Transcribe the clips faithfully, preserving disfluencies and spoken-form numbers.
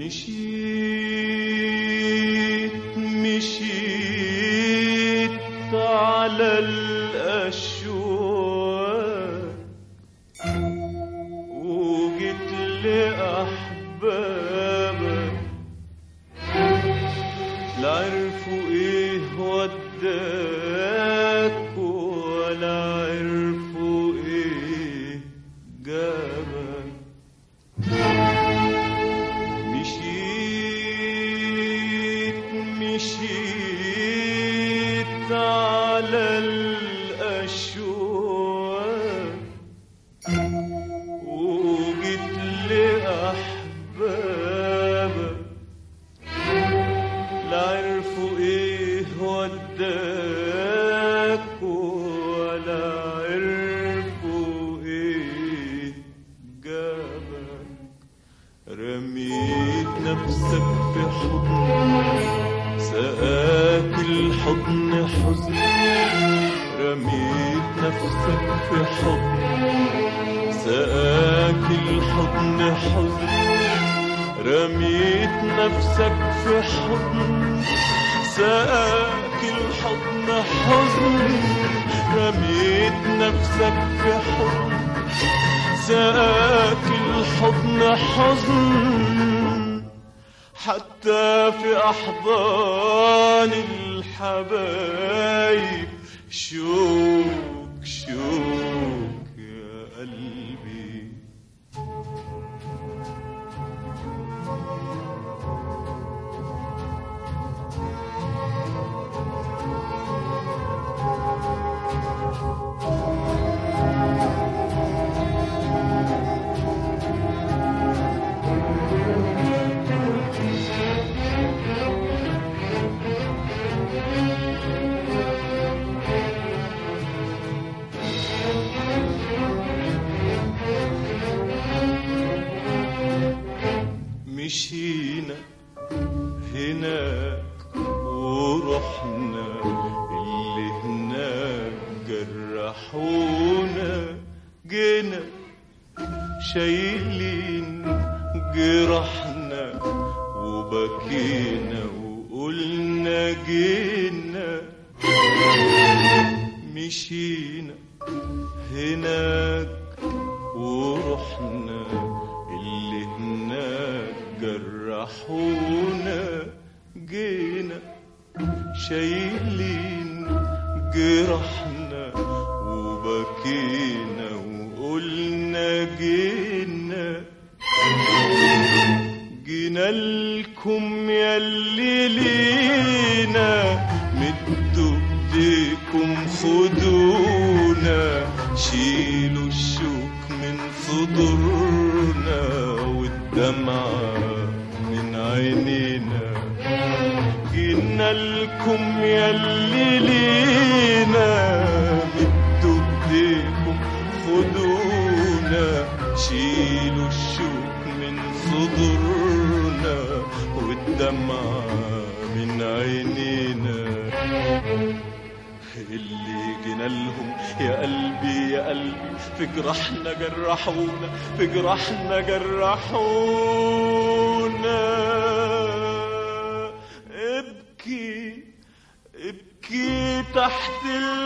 مشيت مشيت على الأشواق وجيت لأحبابك لا عرفوا إيه وداك ولا عرفوا إيه جابك. مشيت على الأشواق وجيت لأحبابك لا عرفوا إيه وداك ولا عرفوا إيه جابك. رميت نفسك في حضن سقاك الحضن حزن، رميت نفسك في حضن سقاك الحضن حزن، رميت نفسك في حضن سقاك الحضن حزن، رميت نفسك في حضن سقاك الحضن حزن. حتى في أحضان الحبايب شوك شوك يا قلبي. مشينا هناك ورحنا اللي هناك جرحونا، جينا شايلين جرحنا وبكينا وقلنا جينا. مشينا هناك ورحنا اللي هناك جرحونا، جينا شايلين جرحنا وبكينا وقلنا جينا. جينا لكم ياللي لينا مدوا ايديكم خدونا، شيلوا الشوك من صدورنا والدمعة من عينينا. جينا لكم ياللي لينا مدوا ايديكم خدونا، شيلوا الشوك من صدورنا والدمعة من عينينا. اللي جينا لهم يا قلبي يا قلبي في جرحنا جرحونا، في جرحنا جرحونا. ابكي ابكي تحت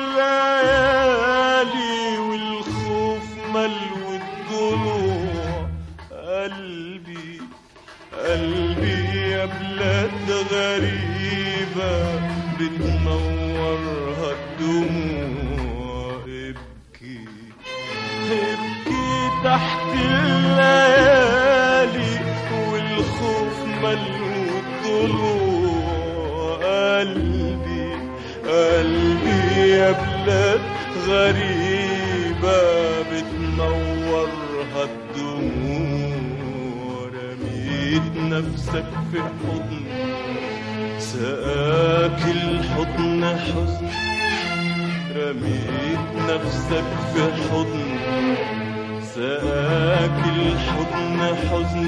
الليالي والخوف ملو الضلوع. قلبي قلبي يا بلاد غريبة بتنورها الدموع. ابكي ابكي تحت الليالي والخوف ملو الضلوع. قلبي قلبي يا بلاد غريبة بتنورها الدموع. رميت نفسك في حضن سقاك الحضن حزن، رميت نفسك في حضن سقاك الحضن حزن،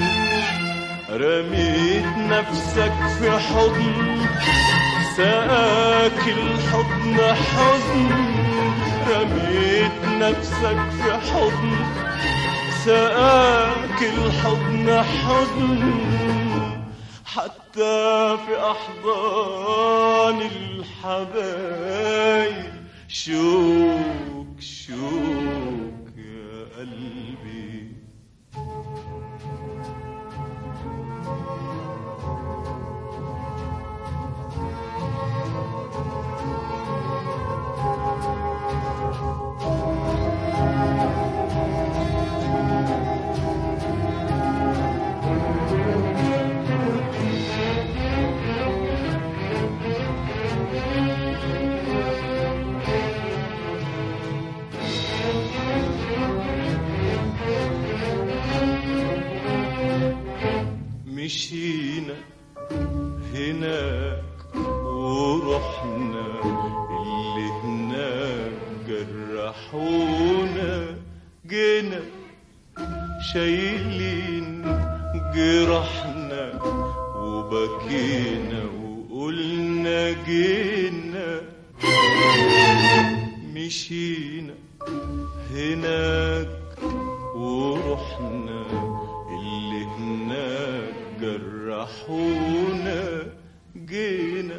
رميت نفسك في حضن سقاك الحضن حزن، رميت نفسك في حضن سقاك الحضن حزن. حتى في أحضان الحبايب شوك شوك يا قلبي. مشينا هناك ورحنا اللي هناك جرحونا، جينا شايلين جرحنا وبكينا وقلنا جينا. مشينا هناك ورحنا اللي هناك جرحونا، جينا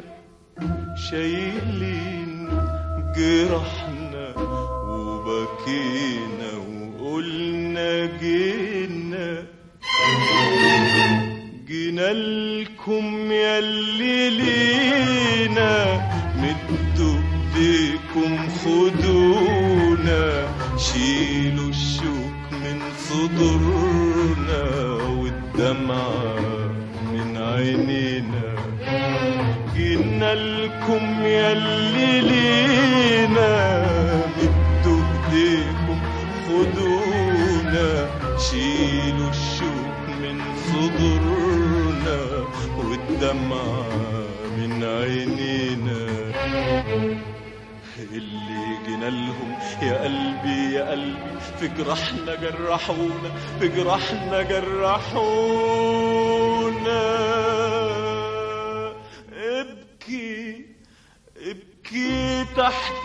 شايلين جرحنا وبكينا وقلنا جينا. جينا لكم ياللي لينا مدوا ايديكم خدونا، شيلوا الشوك من صدورنا والدمعة من عينينا. جينا لكم ياللي لينا مدوا ايديكم خدونا، شيلوا الشوك من صدورنا والدمعة من عينينا. اللي جينا لهم يا قلبي يا قلبي في جرحنا جرحونا، في جرحنا جرحونا. ابكي ابكي تحت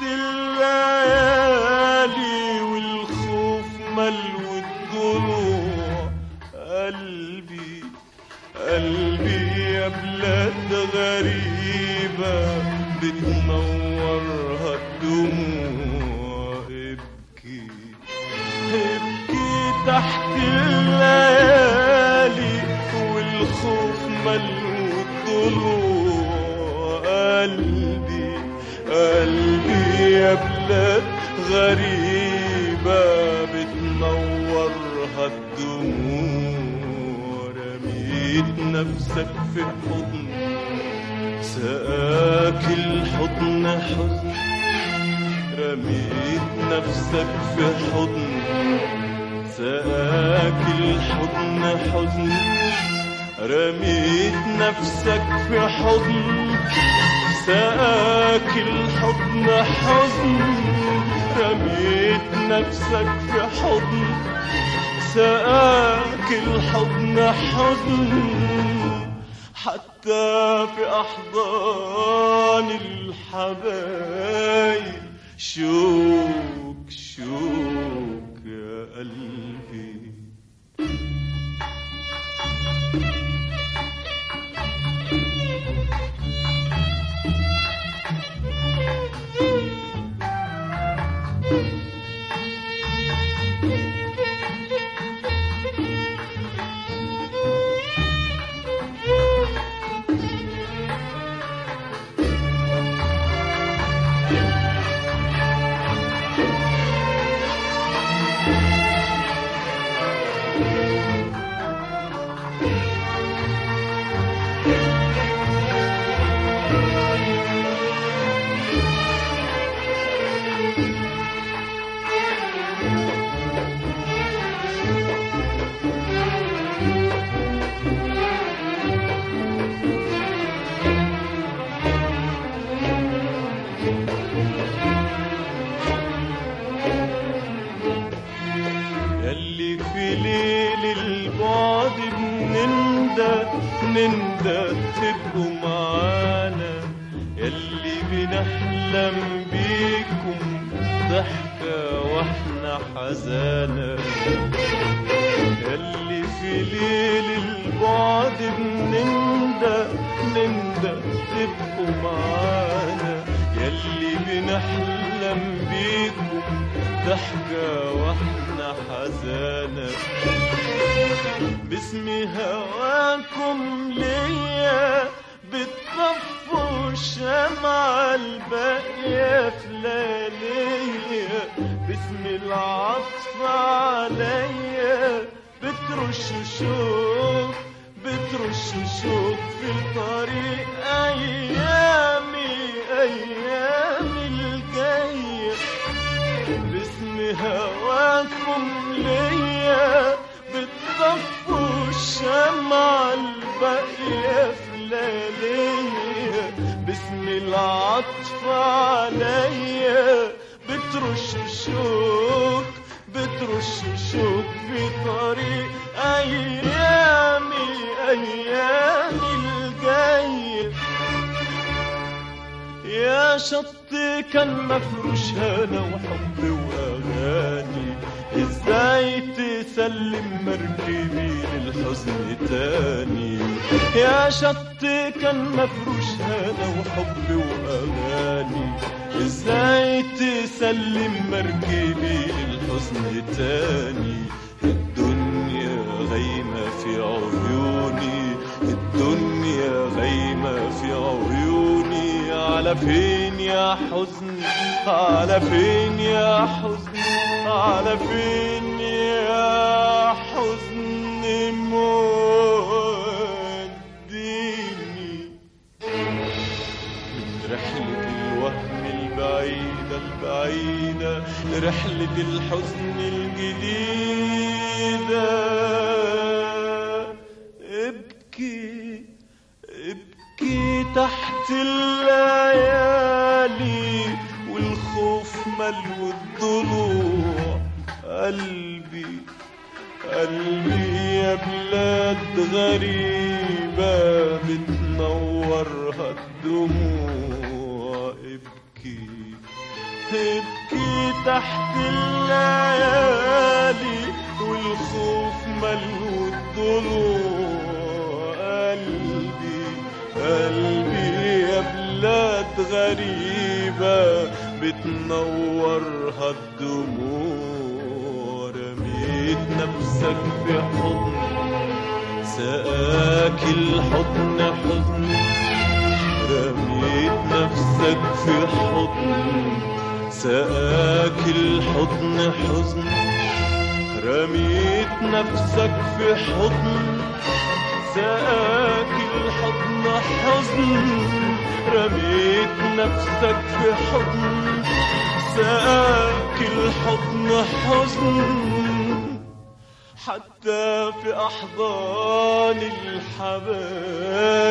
الليالي والخوف ملو الضلوع. قلبي قلبي يا بلاد غريبة بتنورها الدموع. ابكي ابكي تحت الليالي والخوف ملو الضلوع. قلبي قلبي يا بلاد غريبة بتنورها الدموع. رميت نفسك في حضن سقاك الحضن حزن، رميت نفسك في حضن سقاك الحضن حزن، رميت نفسك في حضن سقاك الحضن حزن، رميت نفسك في حضن سقاك الحضن حزن. حتى في أحضان الحبايب شوك شوك يا قلبي. نندى تبقوا معانا، يلي بنحلم بيكم ضحكة واحنا حزانة، يلي في ليل البعد بنندى نندى نندى تبقوا معانا يلي بنحلم بيكم ضحكة واحنا حزانة باسم هواكم ليا بتطفوا الشمعة الباقية في لياليا باسم العطف عليا بترشوا شوق بترشوا شوق في طريق أيامي أيامي الجاية باسم هواكم ليا بتطفوا الشمعة الباقية في لياليا باسم العطف عليا بترشوا شوق بترشوا شوق في طريق أيامي أيامي الجاية يا شط كان مفروش هنا وحب وأغاني ازاي تسلم مركبي للحزن تاني يا شط كان مفروش هنا وحب وأغاني ازاي تسلم مركبي للحزن تاني الدنيا غيمة في عيوني الدنيا غيمة في عيوني على فين يا حزن على فين يا حزن على فين يا حزن موديني من رحلة الوهم البعيدة البعيدة رحلة الحزن الجديدة ابكي ابكي تحت الليالي والخوف ملو الضلوع قلبي قلبي يا بلاد غريبة بتنورها الدموع ابكي ابكي تحت الليالي والخوف ملو الضلوع قلبي قلبي يا بلاد غريبة بتنورها الدموع رميت نفسك في حضن سقاك الحضن حضن رميت نفسك في حضن سقاك الحضن حزن رميت نفسك في حضن سقاك الحضن حزن رميت نفسك في حضن سقاك الحضن حزن حتى في أحضان الحبايب